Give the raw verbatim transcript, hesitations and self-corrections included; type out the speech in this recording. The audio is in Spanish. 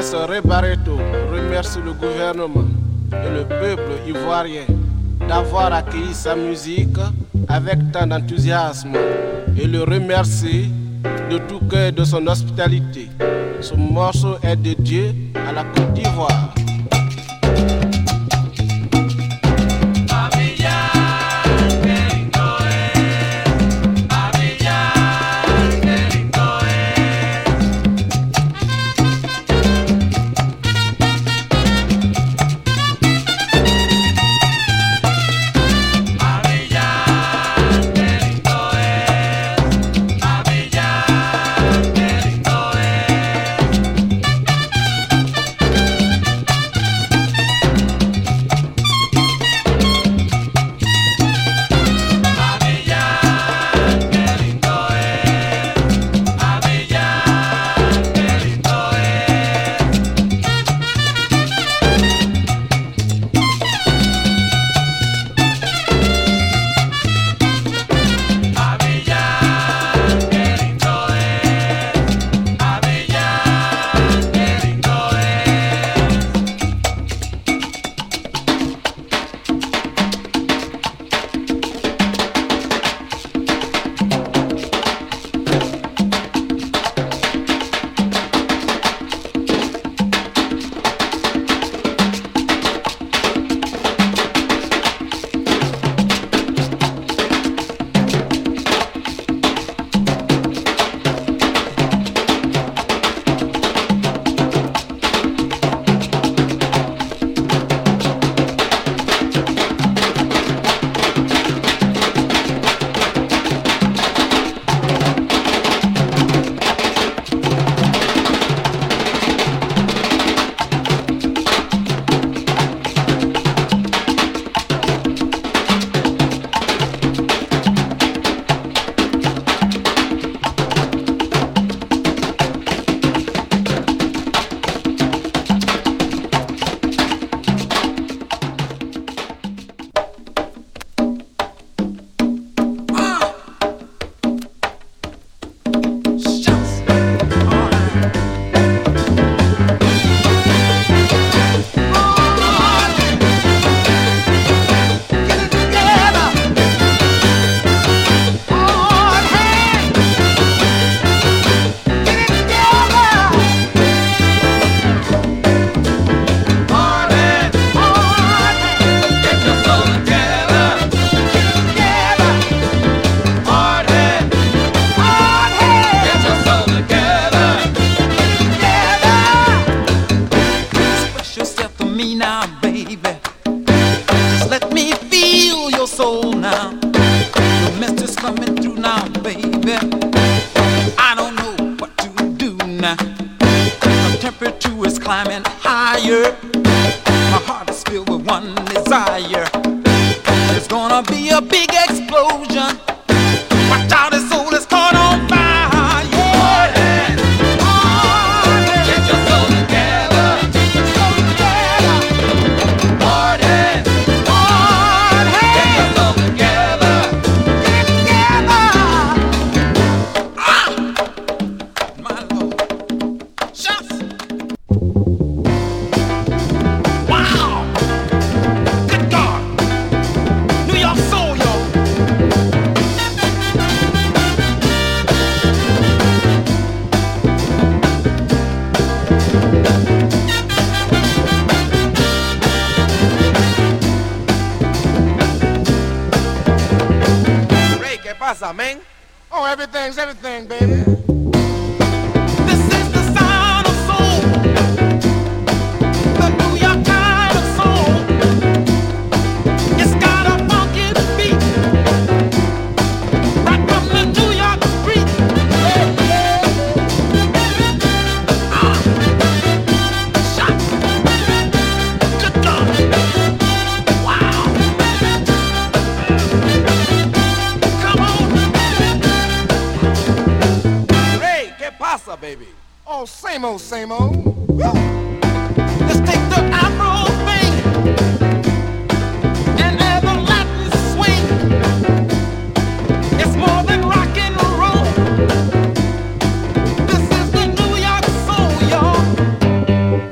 Maurice Rebarreto remercie le gouvernement et le peuple ivoirien d'avoir accueilli sa musique avec tant d'enthousiasme et le remercie de tout cœur de son hospitalité. Ce morceau est dédié à la Côte d'Ivoire. Man. Oh, everything's everything, baby. This is the sound of soul, the New York kind of soul. It's got a funky beat, right from the New York street. Yeah, yeah. Ah, shot, good God, wow. Come on. Baby. Oh, same old, same old. Woo. Let's take the Afro thing and add the Latin swing. It's more than rock and roll. This is the New York soul, y'all.